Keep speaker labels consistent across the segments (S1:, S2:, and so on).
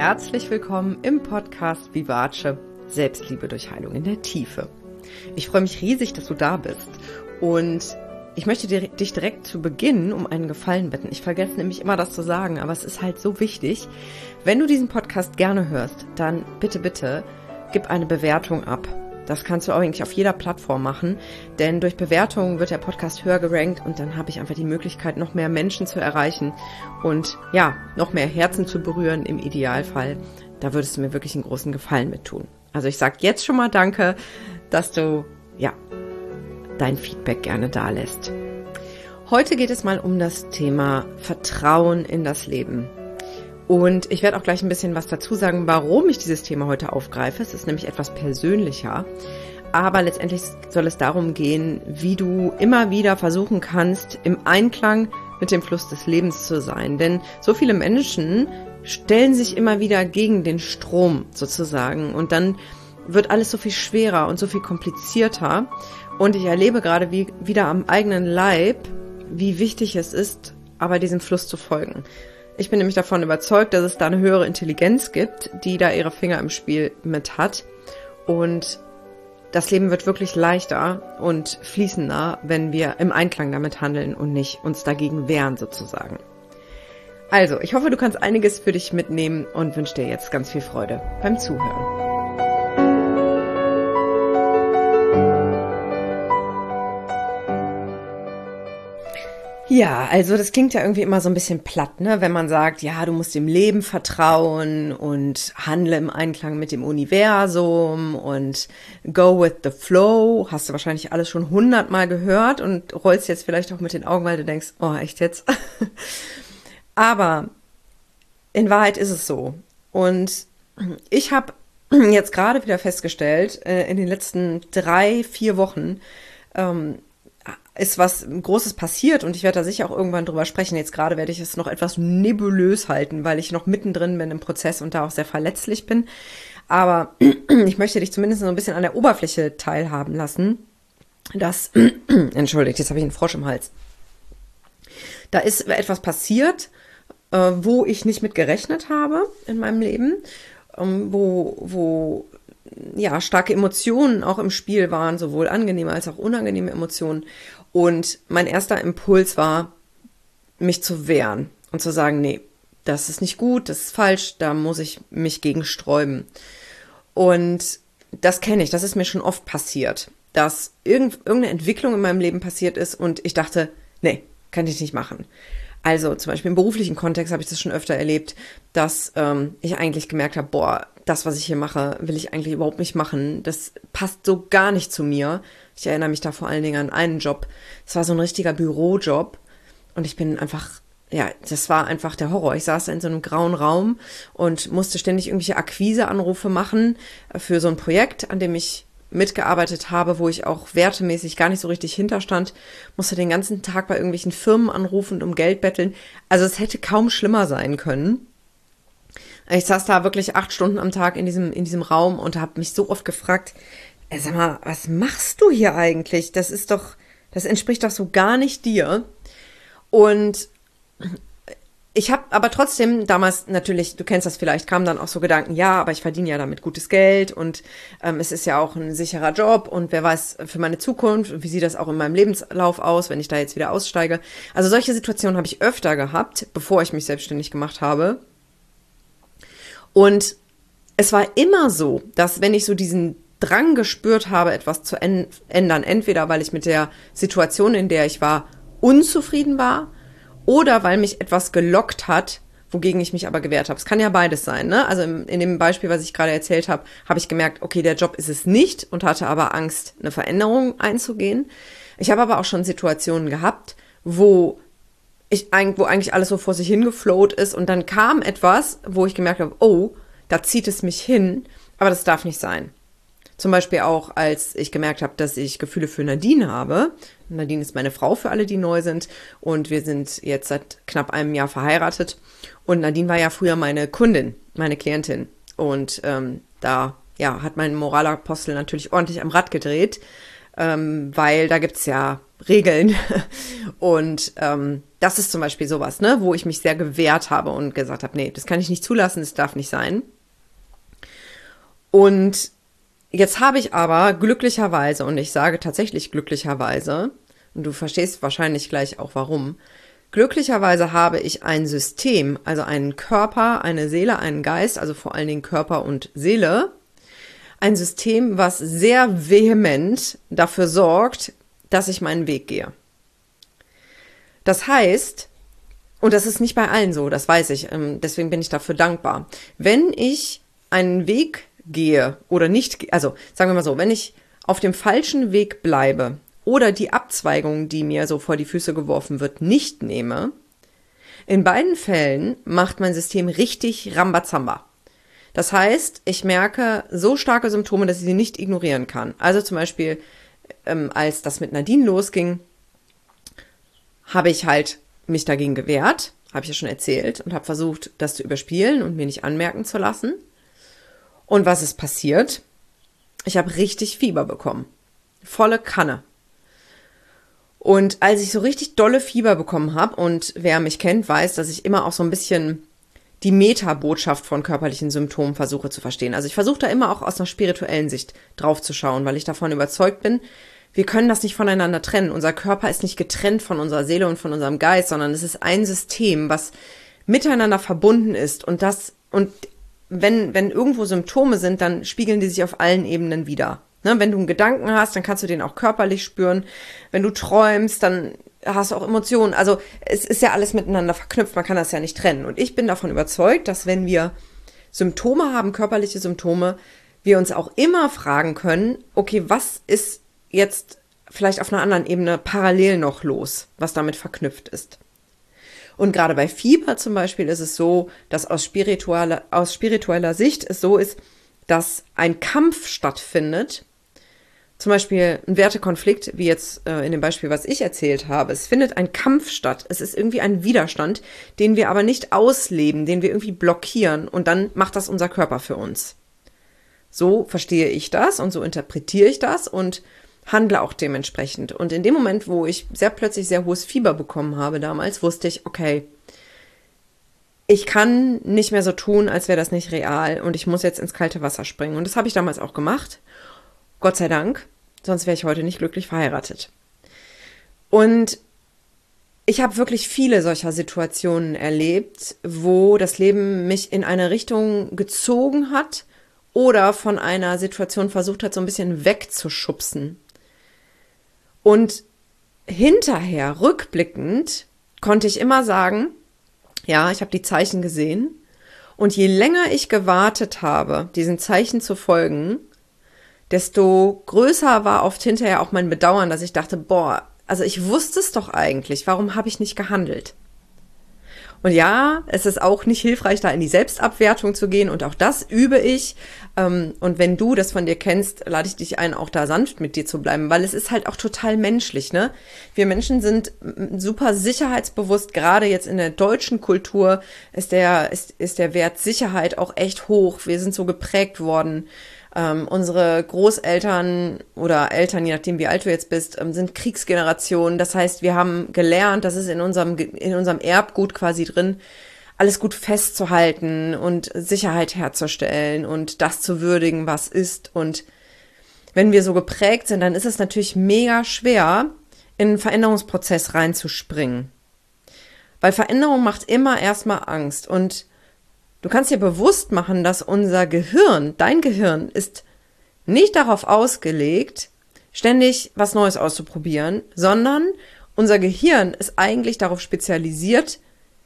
S1: herzlich willkommen im Podcast Vivace Selbstliebe durch Heilung in der Tiefe. Ich freue mich riesig, dass du da bist und ich möchte dich direkt zu Beginn um einen Gefallen bitten. Ich vergesse nämlich immer das zu sagen, aber es ist halt so wichtig. Wenn du diesen Podcast gerne hörst, dann bitte gib eine Bewertung ab. Das kannst du auch eigentlich auf jeder Plattform machen, denn durch Bewertungen wird der Podcast höher gerankt und dann habe ich einfach die Möglichkeit, noch mehr Menschen zu erreichen und ja, noch mehr Herzen zu berühren im Idealfall. Da würdest du mir wirklich einen großen Gefallen mit tun. Also ich sage jetzt schon mal Danke, dass du dein Feedback gerne da lässt. Heute geht es mal um das Thema Vertrauen in das Leben. Und ich werde auch gleich ein bisschen was dazu sagen, warum ich dieses Thema heute aufgreife. Es ist nämlich etwas persönlicher. Aber letztendlich soll es darum gehen, wie du immer wieder versuchen kannst, im Einklang mit dem Fluss des Lebens zu sein. Denn so viele Menschen stellen sich immer wieder gegen den Strom sozusagen. Und dann wird alles so viel schwerer und so viel komplizierter. Und ich erlebe gerade wieder am eigenen Leib, wie wichtig es ist, aber diesem Fluss zu folgen. Ich bin nämlich davon überzeugt, dass es da eine höhere Intelligenz gibt, die da ihre Finger im Spiel mit hat. Und das Leben wird wirklich leichter und fließender, wenn wir im Einklang damit handeln und nicht uns dagegen wehren sozusagen. Also, ich hoffe, du kannst einiges für dich mitnehmen und wünsche dir jetzt ganz viel Freude beim Zuhören. Ja, also das klingt ja irgendwie immer so ein bisschen platt, ne? Wenn man sagt, ja, du musst dem Leben vertrauen und handle im Einklang mit dem Universum und go with the flow. Hast du wahrscheinlich alles schon 100-mal gehört und rollst jetzt vielleicht auch mit den Augen, weil du denkst, oh, echt jetzt? Aber in Wahrheit ist es so. Und ich habe jetzt gerade wieder festgestellt, in den letzten 3-4 Wochen, ist was Großes passiert und ich werde da sicher auch irgendwann drüber sprechen. Jetzt gerade werde ich es noch etwas nebulös halten, weil ich noch mittendrin bin im Prozess und da auch sehr verletzlich bin. Aber ich möchte dich zumindest so ein bisschen an der Oberfläche teilhaben lassen. Entschuldigt, jetzt habe ich einen Frosch im Hals. Da ist etwas passiert, wo ich nicht mit gerechnet habe in meinem Leben, wo starke Emotionen auch im Spiel waren, sowohl angenehme als auch unangenehme Emotionen. Und mein erster Impuls war, mich zu wehren und zu sagen, nee, das ist nicht gut, das ist falsch, da muss ich mich gegen sträuben. Und das kenne ich, das ist mir schon oft passiert, dass irgendeine Entwicklung in meinem Leben passiert ist und ich dachte, nee, kann ich nicht machen. Also zum Beispiel im beruflichen Kontext habe ich das schon öfter erlebt, dass ich eigentlich gemerkt habe, boah, das, was ich hier mache, will ich eigentlich überhaupt nicht machen. Das passt so gar nicht zu mir. Ich erinnere mich da vor allen Dingen an einen Job. Es war so ein richtiger Bürojob und ich bin einfach, das war einfach der Horror. Ich saß da in so einem grauen Raum und musste ständig irgendwelche Akquiseanrufe machen für so ein Projekt, an dem ich mitgearbeitet habe, wo ich auch wertemäßig gar nicht so richtig hinterstand, musste den ganzen Tag bei irgendwelchen Firmen anrufen und um Geld betteln. Also es hätte kaum schlimmer sein können. Ich saß da wirklich 8 Stunden am Tag in diesem Raum und habe mich so oft gefragt, sag mal, was machst du hier eigentlich? Das entspricht doch so gar nicht dir. Und ich habe aber trotzdem damals natürlich, du kennst das vielleicht, kamen dann auch so Gedanken, ja, aber ich verdiene ja damit gutes Geld und es ist ja auch ein sicherer Job und wer weiß für meine Zukunft und wie sieht das auch in meinem Lebenslauf aus, wenn ich da jetzt wieder aussteige. Also solche Situationen habe ich öfter gehabt, bevor ich mich selbstständig gemacht habe. Und es war immer so, dass wenn ich so diesen Drang gespürt habe, etwas zu ändern, entweder weil ich mit der Situation, in der ich war, unzufrieden war oder weil mich etwas gelockt hat, wogegen ich mich aber gewehrt habe. Es kann ja beides sein, ne? Also in dem Beispiel, was ich gerade erzählt habe, habe ich gemerkt, okay, der Job ist es nicht und hatte aber Angst, eine Veränderung einzugehen. Ich habe aber auch schon Situationen gehabt, wo eigentlich alles so vor sich hingeflowt ist und dann kam etwas, wo ich gemerkt habe, oh, da zieht es mich hin, aber das darf nicht sein. Zum Beispiel auch, als ich gemerkt habe, dass ich Gefühle für Nadine habe. Nadine ist meine Frau für alle, die neu sind und wir sind jetzt seit knapp einem Jahr verheiratet und Nadine war ja früher meine Kundin, meine Klientin und da hat mein Moralapostel natürlich ordentlich am Rad gedreht, weil da gibt's ja Regeln Und das ist zum Beispiel sowas, ne, wo ich mich sehr gewehrt habe und gesagt habe, nee, das kann ich nicht zulassen, das darf nicht sein. Und jetzt habe ich aber glücklicherweise, und ich sage tatsächlich glücklicherweise, und du verstehst wahrscheinlich gleich auch warum, glücklicherweise habe ich ein System, also einen Körper, eine Seele, einen Geist, also vor allen Dingen Körper und Seele, ein System, was sehr vehement dafür sorgt, dass ich meinen Weg gehe. Das heißt, und das ist nicht bei allen so, das weiß ich, deswegen bin ich dafür dankbar. Wenn ich einen Weg gehe oder nicht, also sagen wir mal so, wenn ich auf dem falschen Weg bleibe oder die Abzweigung, die mir so vor die Füße geworfen wird, nicht nehme, in beiden Fällen macht mein System richtig Rambazamba. Das heißt, ich merke so starke Symptome, dass ich sie nicht ignorieren kann. Also zum Beispiel, als das mit Nadine losging, habe ich halt mich dagegen gewehrt, habe ich ja schon erzählt, und habe versucht, das zu überspielen und mir nicht anmerken zu lassen. Und was ist passiert? Ich habe richtig Fieber bekommen. Volle Kanne. Und als ich so richtig dolle Fieber bekommen habe, und wer mich kennt, weiß, dass ich immer auch so ein bisschen die Metabotschaft von körperlichen Symptomen versuche zu verstehen. Also ich versuche da immer auch aus einer spirituellen Sicht drauf zu schauen, weil ich davon überzeugt bin, wir können das nicht voneinander trennen. Unser Körper ist nicht getrennt von unserer Seele und von unserem Geist, sondern es ist ein System, was miteinander verbunden ist. Und wenn irgendwo Symptome sind, dann spiegeln die sich auf allen Ebenen wider. Ne, wenn du einen Gedanken hast, dann kannst du den auch körperlich spüren. Wenn du träumst, dann hast du auch Emotionen. Also es ist ja alles miteinander verknüpft, man kann das ja nicht trennen. Und ich bin davon überzeugt, dass wenn wir Symptome haben, körperliche Symptome, wir uns auch immer fragen können, okay, was ist jetzt vielleicht auf einer anderen Ebene parallel noch los, was damit verknüpft ist. Und gerade bei Fieber zum Beispiel ist es so, dass aus spiritueller Sicht es so ist, dass ein Kampf stattfindet, zum Beispiel ein Wertekonflikt, wie jetzt in dem Beispiel, was ich erzählt habe. Es findet ein Kampf statt. Es ist irgendwie ein Widerstand, den wir aber nicht ausleben, den wir irgendwie blockieren, und dann macht das unser Körper für uns. So verstehe ich das und so interpretiere ich das und handle auch dementsprechend. Und in dem Moment, wo ich plötzlich sehr hohes Fieber bekommen habe damals, wusste ich, okay, ich kann nicht mehr so tun, als wäre das nicht real, und ich muss jetzt ins kalte Wasser springen. Und das habe ich damals auch gemacht. Gott sei Dank, sonst wäre ich heute nicht glücklich verheiratet. Und ich habe wirklich viele solcher Situationen erlebt, wo das Leben mich in eine Richtung gezogen hat oder von einer Situation versucht hat, so ein bisschen wegzuschubsen. Und hinterher, rückblickend, konnte ich immer sagen, ja, ich habe die Zeichen gesehen. Und je länger ich gewartet habe, diesen Zeichen zu folgen, desto größer war oft hinterher auch mein Bedauern, dass ich dachte, boah, also ich wusste es doch eigentlich, warum habe ich nicht gehandelt? Und ja, es ist auch nicht hilfreich, da in die Selbstabwertung zu gehen, und auch das übe ich. Und wenn du das von dir kennst, lade ich dich ein, auch da sanft mit dir zu bleiben, weil es ist halt auch total menschlich, ne? Wir Menschen sind super sicherheitsbewusst, gerade jetzt in der deutschen Kultur ist der Wert Sicherheit auch echt hoch. Wir sind so geprägt worden. Unsere Großeltern oder Eltern, je nachdem wie alt du jetzt bist, sind Kriegsgenerationen. Das heißt, wir haben gelernt, das ist in unserem Erbgut quasi drin, alles gut festzuhalten und Sicherheit herzustellen und das zu würdigen, was ist. Und wenn wir so geprägt sind, dann ist es natürlich mega schwer, in einen Veränderungsprozess reinzuspringen. Weil Veränderung macht immer erstmal Angst. Und du kannst dir bewusst machen, dass unser Gehirn, dein Gehirn, ist nicht darauf ausgelegt, ständig was Neues auszuprobieren, sondern unser Gehirn ist eigentlich darauf spezialisiert,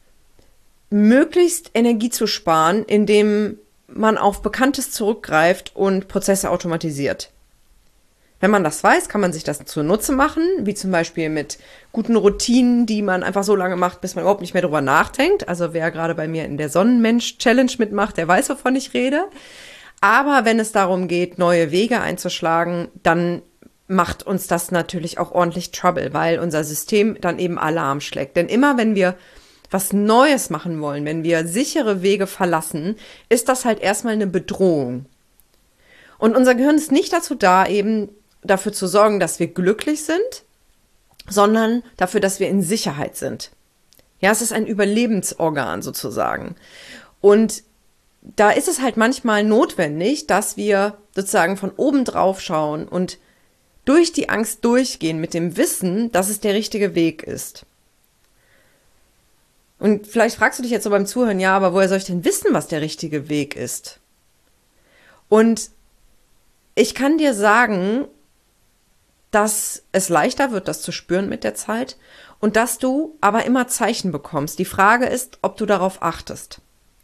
S1: möglichst Energie zu sparen, indem man auf Bekanntes zurückgreift und Prozesse automatisiert. Wenn man das weiß, kann man sich das zunutze machen, wie zum Beispiel mit guten Routinen, die man einfach so lange macht, bis man überhaupt nicht mehr drüber nachdenkt. Also wer gerade bei mir in der Sonnenmensch-Challenge mitmacht, der weiß, wovon ich rede. Aber wenn es darum geht, neue Wege einzuschlagen, dann macht uns das natürlich auch ordentlich Trouble, weil unser System dann eben Alarm schlägt. Denn immer wenn wir was Neues machen wollen, wenn wir sichere Wege verlassen, ist das halt erstmal eine Bedrohung. Und unser Gehirn ist nicht dazu da, eben dafür zu sorgen, dass wir glücklich sind, sondern dafür, dass wir in Sicherheit sind. Ja, es ist ein Überlebensorgan sozusagen. Und da ist es halt manchmal notwendig, dass wir sozusagen von oben drauf schauen und durch die Angst durchgehen mit dem Wissen, dass es der richtige Weg ist. Und vielleicht fragst du dich jetzt so beim Zuhören, ja, aber woher soll ich denn wissen, was der richtige Weg ist? Und ich kann dir sagen, dass es leichter wird, das zu spüren mit der Zeit und dass du aber immer Zeichen bekommst. Die Frage ist, ob du darauf achtest.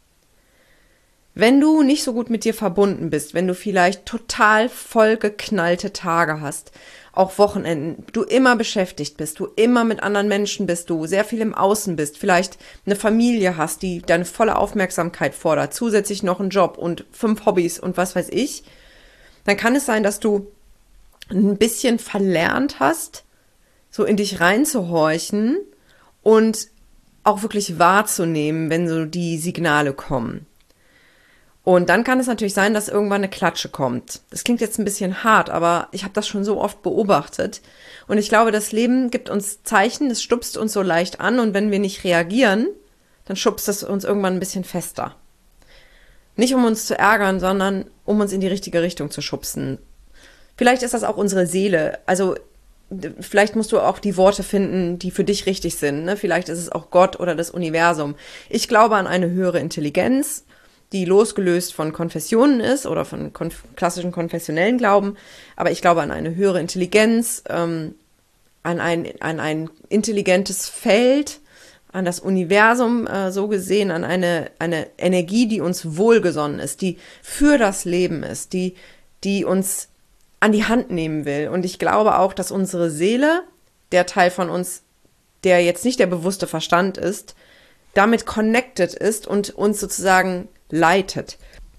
S1: Wenn du nicht so gut mit dir verbunden bist, wenn du vielleicht total vollgeknallte Tage hast, auch Wochenenden, du immer beschäftigt bist, du immer mit anderen Menschen bist, du sehr viel im Außen bist, vielleicht eine Familie hast, die deine volle Aufmerksamkeit fordert, zusätzlich noch einen Job und 5 Hobbys und was weiß ich, dann kann es sein, dass du ein bisschen verlernt hast, so in dich reinzuhorchen und auch wirklich wahrzunehmen, wenn so die Signale kommen. Und dann kann es natürlich sein, dass irgendwann eine Klatsche kommt. Das klingt jetzt ein bisschen hart, aber ich habe das schon so oft beobachtet. Und ich glaube, das Leben gibt uns Zeichen, es stupst uns so leicht an und wenn wir nicht reagieren, dann schubst es uns irgendwann ein bisschen fester. Nicht um uns zu ärgern, sondern um uns in die richtige Richtung zu schubsen. Vielleicht ist das auch unsere Seele. Also vielleicht musst du auch die Worte finden, die für dich richtig sind. Ne? Vielleicht ist es auch Gott oder das Universum. Ich glaube an eine höhere Intelligenz, die losgelöst von Konfessionen ist oder von klassischen konfessionellen Glauben. Aber ich glaube an eine höhere Intelligenz, an ein intelligentes Feld, an das Universum so gesehen, an eine Energie, die uns wohlgesonnen ist, die für das Leben ist, die uns an die Hand nehmen will. Und ich glaube auch, dass unsere Seele, der Teil von uns, der jetzt nicht der bewusste Verstand ist, damit connected ist und uns sozusagen leitet.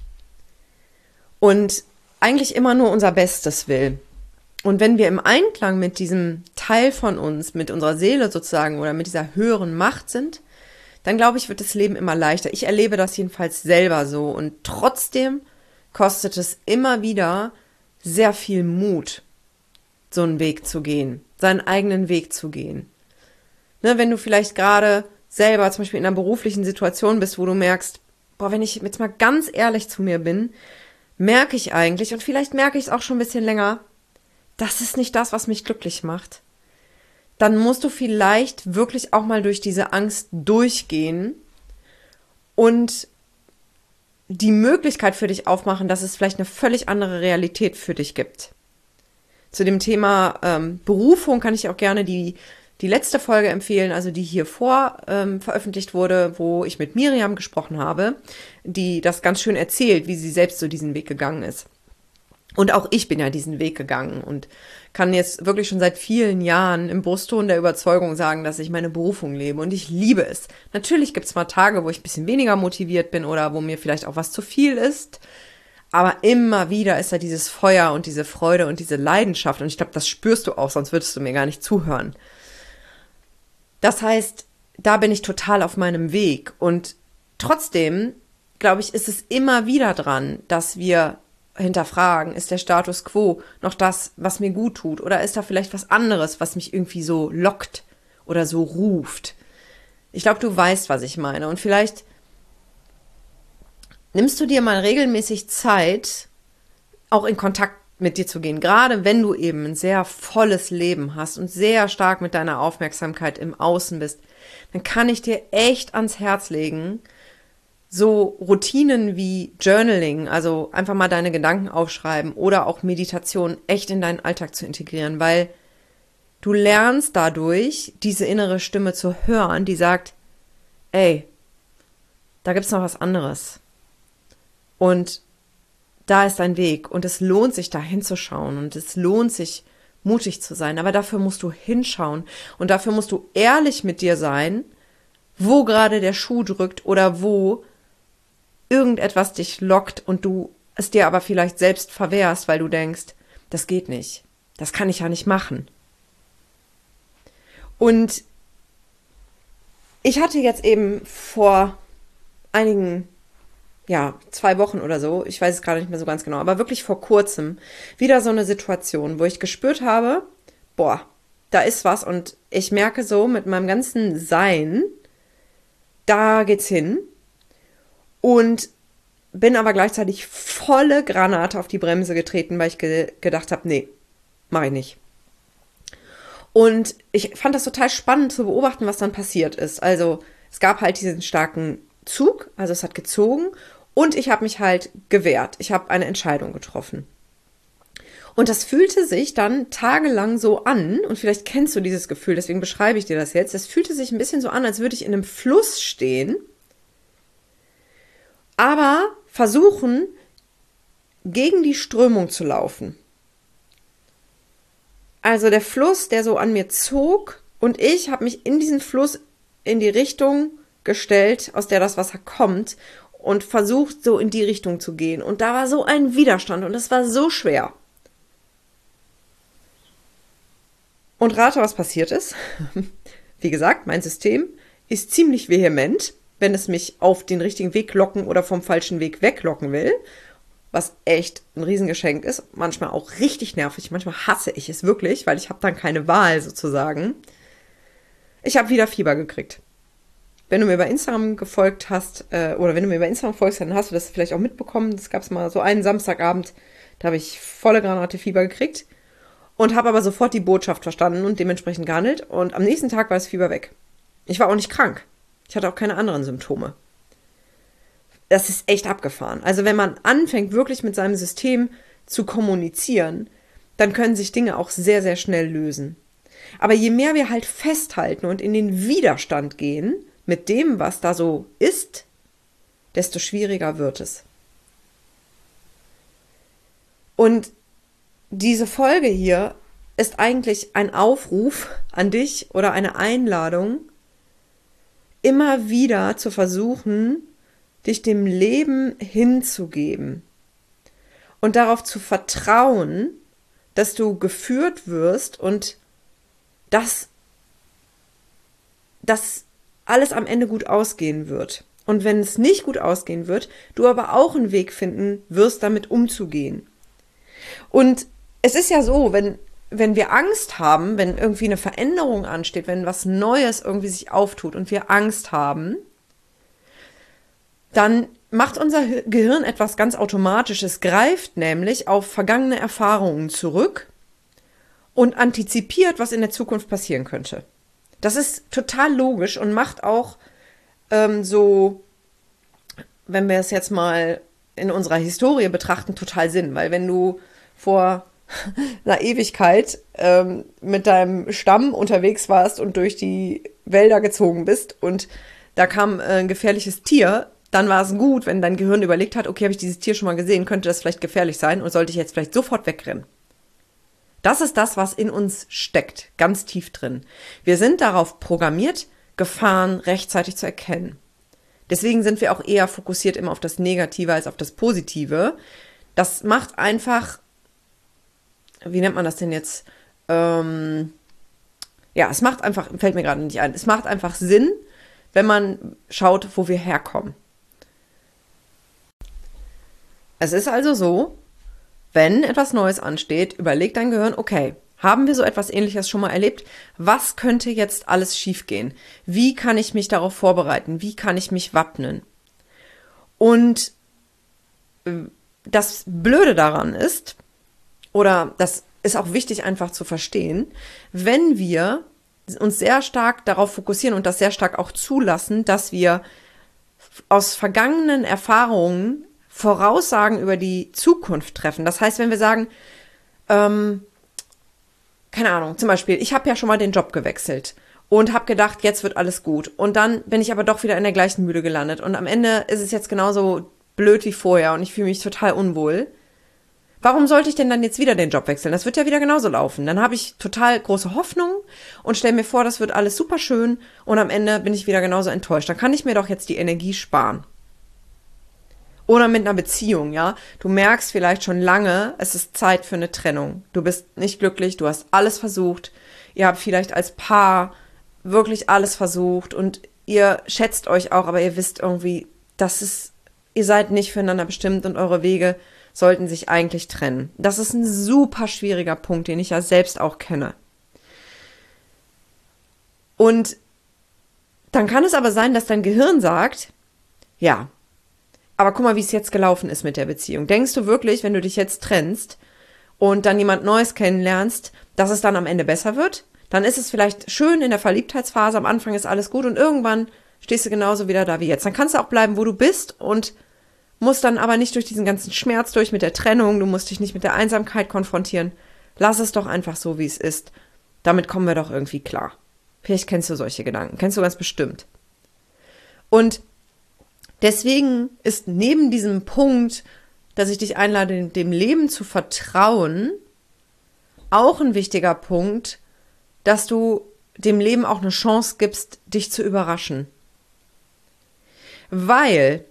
S1: Und eigentlich immer nur unser Bestes will. Und wenn wir im Einklang mit diesem Teil von uns, mit unserer Seele sozusagen oder mit dieser höheren Macht sind, dann glaube ich, wird das Leben immer leichter. Ich erlebe das jedenfalls selber so. Und trotzdem kostet es immer wieder sehr viel Mut, so einen Weg zu gehen, seinen eigenen Weg zu gehen. Ne, wenn du vielleicht gerade selber zum Beispiel in einer beruflichen Situation bist, wo du merkst, boah, wenn ich jetzt mal ganz ehrlich zu mir bin, merke ich eigentlich, und vielleicht merke ich es auch schon ein bisschen länger, das ist nicht das, was mich glücklich macht. Dann musst du vielleicht wirklich auch mal durch diese Angst durchgehen und die Möglichkeit für dich aufmachen, dass es vielleicht eine völlig andere Realität für dich gibt. Zu dem Thema Berufung kann ich auch gerne die letzte Folge empfehlen, also die hier veröffentlicht wurde, wo ich mit Miriam gesprochen habe, die das ganz schön erzählt, wie sie selbst so diesen Weg gegangen ist. Und auch ich bin ja diesen Weg gegangen und kann jetzt wirklich schon seit vielen Jahren im Brustton der Überzeugung sagen, dass ich meine Berufung lebe und ich liebe es. Natürlich gibt es mal Tage, wo ich ein bisschen weniger motiviert bin oder wo mir vielleicht auch was zu viel ist, aber immer wieder ist da dieses Feuer und diese Freude und diese Leidenschaft und ich glaube, das spürst du auch, sonst würdest du mir gar nicht zuhören. Das heißt, da bin ich total auf meinem Weg und trotzdem, glaube ich, ist es immer wieder dran, dass wir hinterfragen, ist der Status quo noch das, was mir gut tut? Oder ist da vielleicht was anderes, was mich irgendwie so lockt oder so ruft? Ich glaube, du weißt, was ich meine. Und vielleicht nimmst du dir mal regelmäßig Zeit, auch in Kontakt mit dir zu gehen. Gerade wenn du eben ein sehr volles Leben hast und sehr stark mit deiner Aufmerksamkeit im Außen bist, dann kann ich dir echt ans Herz legen, so Routinen wie Journaling, also einfach mal deine Gedanken aufschreiben oder auch Meditation echt in deinen Alltag zu integrieren, weil du lernst dadurch, diese innere Stimme zu hören, die sagt, ey, da gibt's noch was anderes. Und da ist dein Weg und es lohnt sich, da hinzuschauen und es lohnt sich, mutig zu sein, aber dafür musst du hinschauen und dafür musst du ehrlich mit dir sein, wo gerade der Schuh drückt oder wo irgendetwas dich lockt und du es dir aber vielleicht selbst verwehrst, weil du denkst, das geht nicht, das kann ich ja nicht machen. Und ich hatte jetzt eben vor einigen, 2 Wochen oder so, ich weiß es gerade nicht mehr so ganz genau, aber wirklich vor kurzem wieder so eine Situation, wo ich gespürt habe, boah, da ist was und ich merke so mit meinem ganzen Sein, da geht's hin und bin aber gleichzeitig volle Granate auf die Bremse getreten, weil ich gedacht habe, nee, mache ich nicht. Und ich fand das total spannend zu beobachten, was dann passiert ist. Also es gab halt diesen starken Zug, also es hat gezogen und ich habe mich halt gewehrt. Ich habe eine Entscheidung getroffen. Und das fühlte sich dann tagelang so an, und vielleicht kennst du dieses Gefühl, deswegen beschreibe ich dir das jetzt. Es fühlte sich ein bisschen so an, als würde ich in einem Fluss stehen, aber versuchen, gegen die Strömung zu laufen. Also der Fluss, der so an mir zog, und ich habe mich in diesen Fluss in die Richtung gestellt, aus der das Wasser kommt, und versucht, so in die Richtung zu gehen. Und da war so ein Widerstand und es war so schwer. Und rate, was passiert ist. Wie gesagt, mein System ist ziemlich vehement, wenn es mich auf den richtigen Weg locken oder vom falschen Weg weglocken will. Was echt ein Riesengeschenk ist. Manchmal auch richtig nervig. Manchmal hasse ich es wirklich, weil ich habe dann keine Wahl sozusagen. Ich habe wieder Fieber gekriegt. Wenn du mir bei Instagram gefolgt hast, oder wenn du mir bei Instagram folgst, dann hast du das vielleicht auch mitbekommen. Das gab es mal so einen Samstagabend, da habe ich volle Granate Fieber gekriegt. Und habe aber sofort die Botschaft verstanden und dementsprechend gehandelt. Und am nächsten Tag war das Fieber weg. Ich war auch nicht krank. Ich hatte auch keine anderen Symptome. Das ist echt abgefahren. Also wenn man anfängt, wirklich mit seinem System zu kommunizieren, dann können sich Dinge auch sehr, sehr schnell lösen. Aber je mehr wir halt festhalten und in den Widerstand gehen mit dem, was da so ist, desto schwieriger wird es. Und diese Folge hier ist eigentlich ein Aufruf an dich oder eine Einladung, immer wieder zu versuchen, dich dem Leben hinzugeben und darauf zu vertrauen, dass du geführt wirst und dass alles am Ende gut ausgehen wird. Und wenn es nicht gut ausgehen wird, du aber auch einen Weg finden wirst, damit umzugehen. Und es ist ja so, wenn wir Angst haben, wenn irgendwie eine Veränderung ansteht, wenn was Neues irgendwie sich auftut und wir Angst haben, dann macht unser Gehirn etwas ganz Automatisches, greift nämlich auf vergangene Erfahrungen zurück und antizipiert, was in der Zukunft passieren könnte. Das ist total logisch und macht auch so, wenn wir es jetzt mal in unserer Historie betrachten, total Sinn. Weil wenn du vor einer Ewigkeit mit deinem Stamm unterwegs warst und durch die Wälder gezogen bist und da kam ein gefährliches Tier, dann war es gut, wenn dein Gehirn überlegt hat, okay, habe ich dieses Tier schon mal gesehen, könnte das vielleicht gefährlich sein und sollte ich jetzt vielleicht sofort wegrennen. Das ist das, was in uns steckt, ganz tief drin. Wir sind darauf programmiert, Gefahren rechtzeitig zu erkennen. Deswegen sind wir auch eher fokussiert immer auf das Negative als auf das Positive. Das macht einfach, wie nennt man das denn jetzt? Es macht einfach, fällt mir gerade nicht ein, es macht einfach Sinn, wenn man schaut, wo wir herkommen. Es ist also so, wenn etwas Neues ansteht, überlegt dein Gehirn, okay, haben wir so etwas Ähnliches schon mal erlebt? Was könnte jetzt alles schiefgehen? Wie kann ich mich darauf vorbereiten? Wie kann ich mich wappnen? Und das Blöde daran ist, oder das ist auch wichtig einfach zu verstehen, wenn wir uns sehr stark darauf fokussieren und das sehr stark auch zulassen, dass wir aus vergangenen Erfahrungen Voraussagen über die Zukunft treffen. Das heißt, wenn wir sagen, keine Ahnung, zum Beispiel, ich habe ja schon mal den Job gewechselt und habe gedacht, jetzt wird alles gut. Und dann bin ich aber doch wieder in der gleichen Mühle gelandet. Und am Ende ist es jetzt genauso blöd wie vorher und ich fühle mich total unwohl. Warum sollte ich denn dann jetzt wieder den Job wechseln? Das wird ja wieder genauso laufen. Dann habe ich total große Hoffnung und stelle mir vor, das wird alles super schön und am Ende bin ich wieder genauso enttäuscht. Dann kann ich mir doch jetzt die Energie sparen. Oder mit einer Beziehung, ja. Du merkst vielleicht schon lange, es ist Zeit für eine Trennung. Du bist nicht glücklich, du hast alles versucht. Ihr habt vielleicht als Paar wirklich alles versucht und ihr schätzt euch auch, aber ihr wisst irgendwie, ihr seid nicht füreinander bestimmt und eure Wege sollten sich eigentlich trennen. Das ist ein super schwieriger Punkt, den ich ja selbst auch kenne. Und dann kann es aber sein, dass dein Gehirn sagt, ja, aber guck mal, wie es jetzt gelaufen ist mit der Beziehung. Denkst du wirklich, wenn du dich jetzt trennst und dann jemand Neues kennenlernst, dass es dann am Ende besser wird? Dann ist es vielleicht schön in der Verliebtheitsphase, am Anfang ist alles gut und irgendwann stehst du genauso wieder da wie jetzt. Dann kannst du auch bleiben, wo du bist und musst dann aber nicht durch diesen ganzen Schmerz durch mit der Trennung, du musst dich nicht mit der Einsamkeit konfrontieren. Lass es doch einfach so, wie es ist. Damit kommen wir doch irgendwie klar. Vielleicht kennst du solche Gedanken, kennst du ganz bestimmt. Und deswegen ist neben diesem Punkt, dass ich dich einlade, dem Leben zu vertrauen, auch ein wichtiger Punkt, dass du dem Leben auch eine Chance gibst, dich zu überraschen. Weil,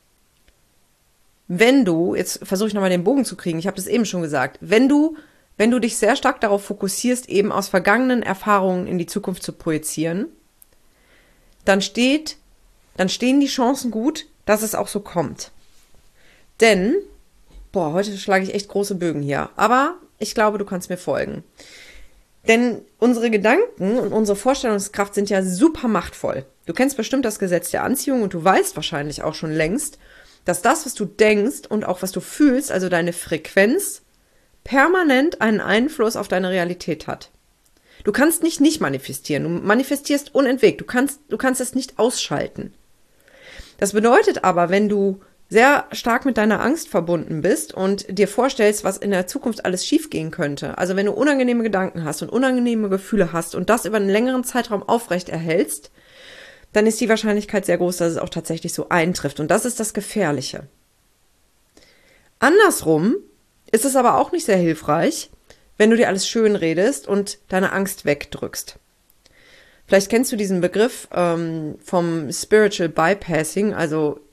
S1: wenn du, jetzt versuche ich nochmal den Bogen zu kriegen, ich habe das eben schon gesagt, wenn du dich sehr stark darauf fokussierst, eben aus vergangenen Erfahrungen in die Zukunft zu projizieren, dann stehen die Chancen gut, dass es auch so kommt. Denn, heute schlage ich echt große Bögen hier, aber ich glaube, du kannst mir folgen. Denn unsere Gedanken und unsere Vorstellungskraft sind ja super machtvoll. Du kennst bestimmt das Gesetz der Anziehung und du weißt wahrscheinlich auch schon längst, dass das, was du denkst und auch was du fühlst, also deine Frequenz, permanent einen Einfluss auf deine Realität hat. Du kannst nicht manifestieren, du manifestierst unentwegt, du kannst es nicht ausschalten. Das bedeutet aber, wenn du sehr stark mit deiner Angst verbunden bist und dir vorstellst, was in der Zukunft alles schiefgehen könnte, also wenn du unangenehme Gedanken hast und unangenehme Gefühle hast und das über einen längeren Zeitraum aufrecht erhältst, dann ist die Wahrscheinlichkeit sehr groß, dass es auch tatsächlich so eintrifft. Und das ist das Gefährliche. Andersrum ist es aber auch nicht sehr hilfreich, wenn du dir alles schön redest und deine Angst wegdrückst. Vielleicht kennst du diesen Begriff vom Spiritual Bypassing, also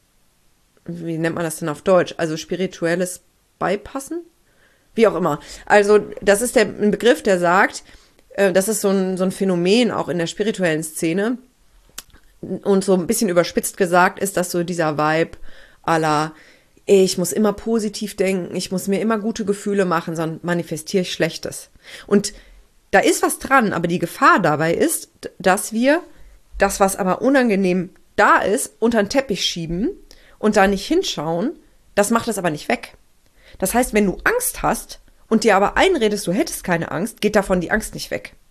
S1: wie nennt man das denn auf Deutsch? Also spirituelles Bypassen? Wie auch immer. Also das ist ein Begriff, der sagt, das ist so ein Phänomen auch in der spirituellen Szene und so ein bisschen überspitzt gesagt ist das so dieser Vibe à la, ich muss immer positiv denken, ich muss mir immer gute Gefühle machen, sonst manifestiere ich Schlechtes. Und da ist was dran, aber die Gefahr dabei ist, dass wir das, was aber unangenehm da ist, unter den Teppich schieben und da nicht hinschauen, das macht es aber nicht weg. Das heißt, wenn du Angst hast und dir aber einredest, du hättest keine Angst, geht davon die Angst nicht weg.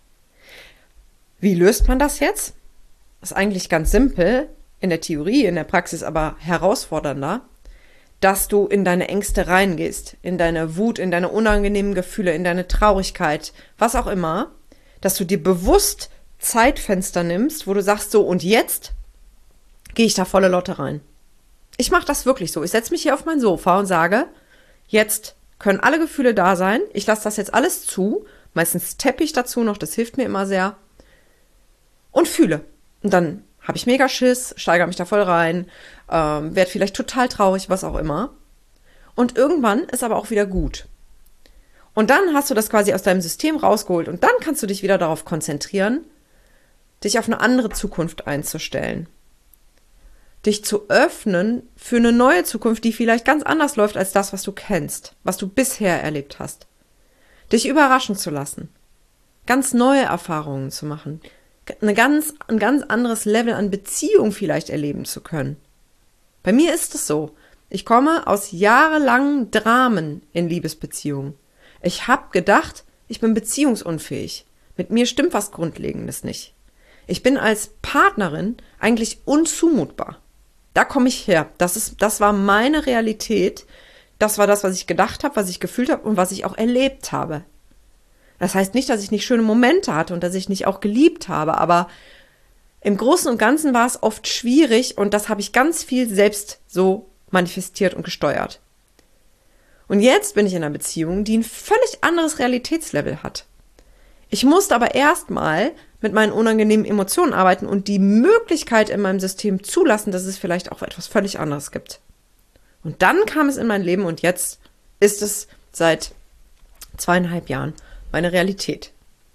S1: Wie löst man das jetzt? Das ist eigentlich ganz simpel, in der Theorie, in der Praxis aber herausfordernder, dass du in deine Ängste reingehst, in deine Wut, in deine unangenehmen Gefühle, in deine Traurigkeit, was auch immer, dass du dir bewusst Zeitfenster nimmst, wo du sagst, so und jetzt gehe ich da volle Lotte rein. Ich mache das wirklich so. Ich setze mich hier auf mein Sofa und sage, jetzt können alle Gefühle da sein. Ich lasse das jetzt alles zu. Meistens Teppich dazu noch, das hilft mir immer sehr. Und fühle. Und dann habe ich mega Schiss, steigere mich da voll rein, werde vielleicht total traurig, was auch immer. Und irgendwann ist aber auch wieder gut. Und dann hast du das quasi aus deinem System rausgeholt und dann kannst du dich wieder darauf konzentrieren, dich auf eine andere Zukunft einzustellen. Dich zu öffnen für eine neue Zukunft, die vielleicht ganz anders läuft als das, was du kennst, was du bisher erlebt hast. Dich überraschen zu lassen, ganz neue Erfahrungen zu machen, ein ganz anderes Level an Beziehung vielleicht erleben zu können. Bei mir ist es so, ich komme aus jahrelangen Dramen in Liebesbeziehungen. Ich habe gedacht, ich bin beziehungsunfähig. Mit mir stimmt was Grundlegendes nicht. Ich bin als Partnerin eigentlich unzumutbar. Da komme ich her. Das war meine Realität. Das war das, was ich gedacht habe, was ich gefühlt habe und was ich auch erlebt habe. Das heißt nicht, dass ich nicht schöne Momente hatte und dass ich nicht auch geliebt habe, aber im Großen und Ganzen war es oft schwierig und das habe ich ganz viel selbst so manifestiert und gesteuert. Und jetzt bin ich in einer Beziehung, die ein völlig anderes Realitätslevel hat. Ich musste aber erstmal mit meinen unangenehmen Emotionen arbeiten und die Möglichkeit in meinem System zulassen, dass es vielleicht auch etwas völlig anderes gibt. Und dann kam es in mein Leben und jetzt ist es seit 2,5 Jahren meine Realität.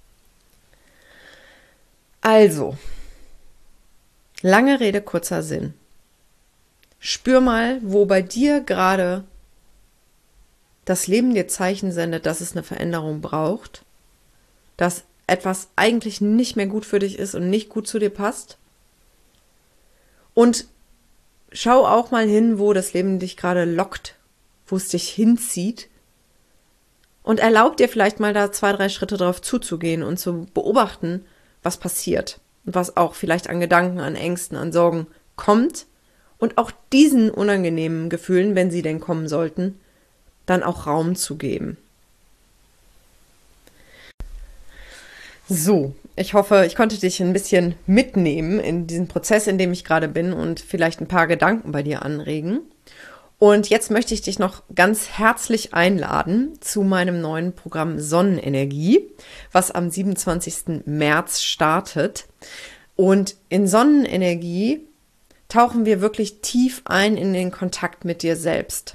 S1: Also, lange Rede, kurzer Sinn. Spür mal, wo bei dir gerade das Leben dir Zeichen sendet, dass es eine Veränderung braucht, dass etwas eigentlich nicht mehr gut für dich ist und nicht gut zu dir passt. Und schau auch mal hin, wo das Leben dich gerade lockt, wo es dich hinzieht. Und erlaub dir vielleicht mal da 2, 3 Schritte drauf zuzugehen und zu beobachten, was passiert. Und was auch vielleicht an Gedanken, an Ängsten, an Sorgen kommt. Und auch diesen unangenehmen Gefühlen, wenn sie denn kommen sollten, dann auch Raum zu geben. So, ich hoffe, ich konnte dich ein bisschen mitnehmen in diesen Prozess, in dem ich gerade bin und vielleicht ein paar Gedanken bei dir anregen. Und jetzt möchte ich dich noch ganz herzlich einladen zu meinem neuen Programm Sonnenenergie, was am 27. März startet. Und in Sonnenenergie tauchen wir wirklich tief ein in den Kontakt mit dir selbst.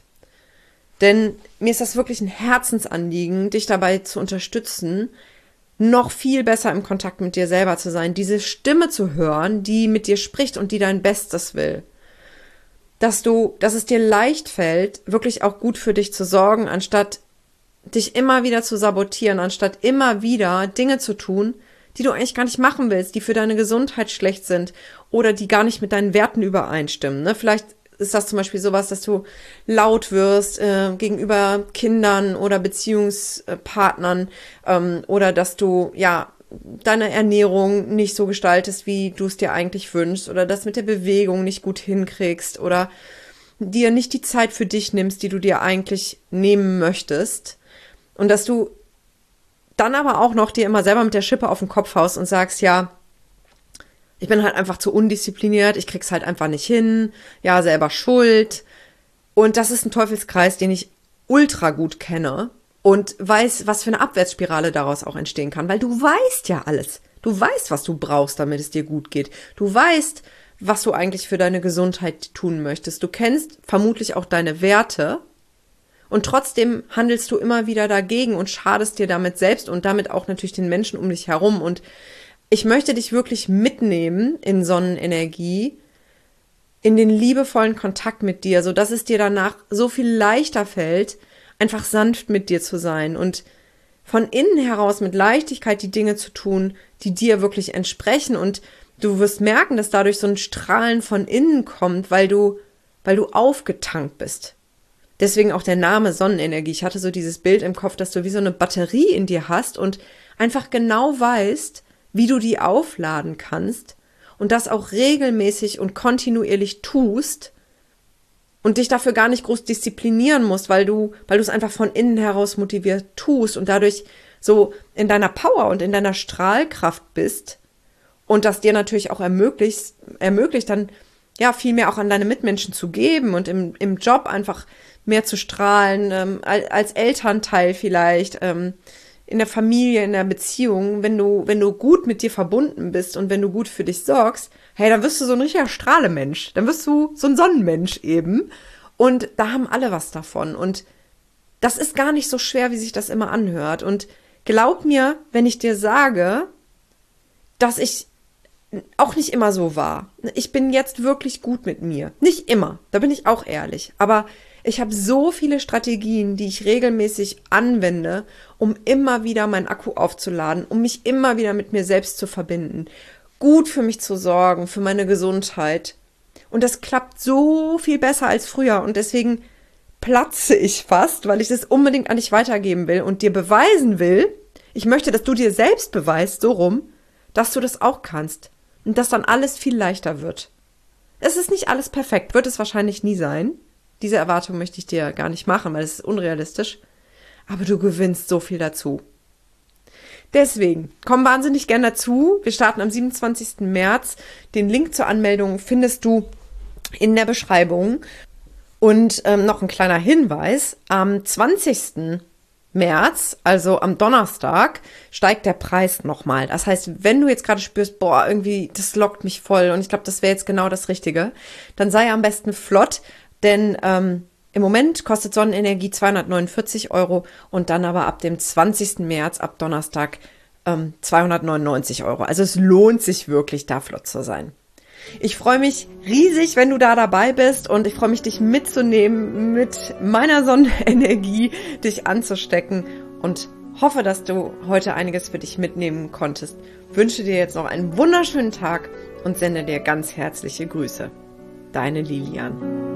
S1: Denn mir ist das wirklich ein Herzensanliegen, dich dabei zu unterstützen, noch viel besser im Kontakt mit dir selber zu sein, diese Stimme zu hören, die mit dir spricht und die dein Bestes will. Dass es dir leicht fällt, wirklich auch gut für dich zu sorgen, anstatt dich immer wieder zu sabotieren, anstatt immer wieder Dinge zu tun, die du eigentlich gar nicht machen willst, die für deine Gesundheit schlecht sind oder die gar nicht mit deinen Werten übereinstimmen. Ne? Vielleicht ist das zum Beispiel sowas, dass du laut wirst gegenüber Kindern oder Beziehungspartnern oder dass du deine Ernährung nicht so gestaltest, wie du es dir eigentlich wünschst oder das mit der Bewegung nicht gut hinkriegst oder dir nicht die Zeit für dich nimmst, die du dir eigentlich nehmen möchtest und dass du dann aber auch noch dir immer selber mit der Schippe auf den Kopf haust und sagst, ja, ich bin halt einfach zu undiszipliniert, ich krieg's halt einfach nicht hin, ja, selber schuld. Und das ist ein Teufelskreis, den ich ultra gut kenne und weiß, was für eine Abwärtsspirale daraus auch entstehen kann, weil du weißt ja alles. Du weißt, was du brauchst, damit es dir gut geht. Du weißt, was du eigentlich für deine Gesundheit tun möchtest. Du kennst vermutlich auch deine Werte und trotzdem handelst du immer wieder dagegen und schadest dir damit selbst und damit auch natürlich den Menschen um dich herum. Und ich möchte dich wirklich mitnehmen in Sonnenenergie, in den liebevollen Kontakt mit dir, sodass es dir danach so viel leichter fällt, einfach sanft mit dir zu sein und von innen heraus mit Leichtigkeit die Dinge zu tun, die dir wirklich entsprechen. Und du wirst merken, dass dadurch so ein Strahlen von innen kommt, weil du aufgetankt bist. Deswegen auch der Name Sonnenenergie. Ich hatte so dieses Bild im Kopf, dass du wie so eine Batterie in dir hast und einfach genau weißt, wie du die aufladen kannst und das auch regelmäßig und kontinuierlich tust und dich dafür gar nicht groß disziplinieren musst, weil du es einfach von innen heraus motiviert tust und dadurch so in deiner Power und in deiner Strahlkraft bist und das dir natürlich auch ermöglicht dann viel mehr auch an deine Mitmenschen zu geben und im Job einfach mehr zu strahlen, als Elternteil vielleicht, in der Familie, in der Beziehung, wenn du gut mit dir verbunden bist und wenn du gut für dich sorgst, hey, dann wirst du so ein richtiger Strahlemensch, dann wirst du so ein Sonnenmensch eben und da haben alle was davon und das ist gar nicht so schwer, wie sich das immer anhört und glaub mir, wenn ich dir sage, dass ich auch nicht immer so war. Ich bin jetzt wirklich gut mit mir. Nicht immer, da bin ich auch ehrlich, aber ich habe so viele Strategien, die ich regelmäßig anwende, um immer wieder meinen Akku aufzuladen, um mich immer wieder mit mir selbst zu verbinden, gut für mich zu sorgen, für meine Gesundheit. Und das klappt so viel besser als früher und deswegen platze ich fast, weil ich das unbedingt an dich weitergeben will und dir beweisen will, ich möchte, dass du dir selbst beweist, so rum, dass du das auch kannst und dass dann alles viel leichter wird. Es ist nicht alles perfekt, wird es wahrscheinlich nie sein. Diese Erwartung möchte ich dir gar nicht machen, weil es ist unrealistisch. Aber du gewinnst so viel dazu. Deswegen, komm wahnsinnig gern dazu. Wir starten am 27. März. Den Link zur Anmeldung findest du in der Beschreibung. Und noch ein kleiner Hinweis. Am 20. März, also am Donnerstag, steigt der Preis nochmal. Das heißt, wenn du jetzt gerade spürst, boah, irgendwie, das lockt mich voll und ich glaube, das wäre jetzt genau das Richtige, dann sei am besten flott. Denn im Moment kostet Sonnenenergie 249 € und dann aber ab dem 20. März, ab Donnerstag, 299 €. Also es lohnt sich wirklich, da flott zu sein. Ich freue mich riesig, wenn du da dabei bist und ich freue mich, dich mitzunehmen, mit meiner Sonnenenergie dich anzustecken und Hoffe, dass du heute einiges für dich mitnehmen konntest. Wünsche dir jetzt noch einen wunderschönen Tag und sende dir ganz herzliche Grüße. Deine Lilian.